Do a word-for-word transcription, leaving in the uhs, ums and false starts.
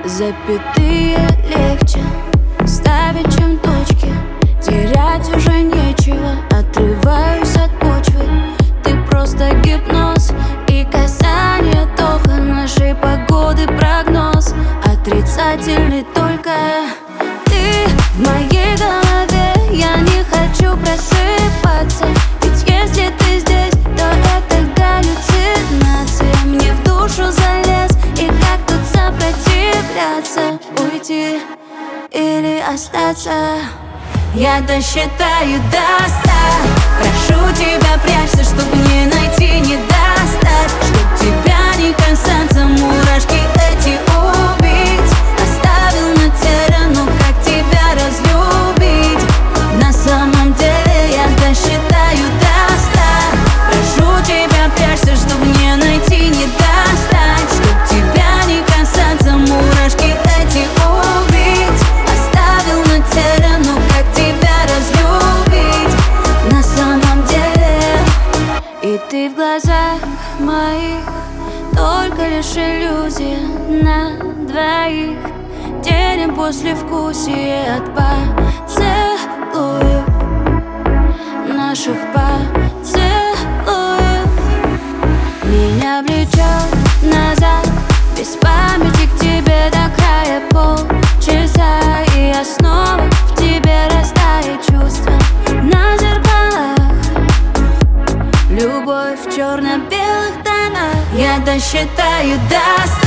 Запятые легче ставить, чем точки. Терять уже нечего, отрываюсь от почвы. Ты просто гипноз и касание тока нашей погоды прогноз. Отрицательный только ты в моей голове. Я не хочу просыпаться, ведь если ты здесь, то это галлюцинация. Мне в душу залез, и как тут сопротивляться? Уйти или остаться? Я досчитаю до ста. Прошу тебя, прячься, чтоб не найти, не достать. Чтоб тебя не касаться, мурашки эти убить. Оставил на теле, ну как тебя разлюбить? На самом деле я досчитаю до ста. Прошу тебя, прячься, чтоб не найти, не достать. Чтоб тебя не касаться, мурашки эти убить. Оставил на теле, ну как тебя разлюбить? На самом деле. И ты в глазах моих только лишь иллюзия на двоих. Делим послевкусие от поцелуев, наших поцелуев. Меня влечет назад, без памяти к тебе до края полчаса. И я снова в тебе растаю чувства на зеркалах. Любовь в черно-белых тонах. Я досчитаю до ста.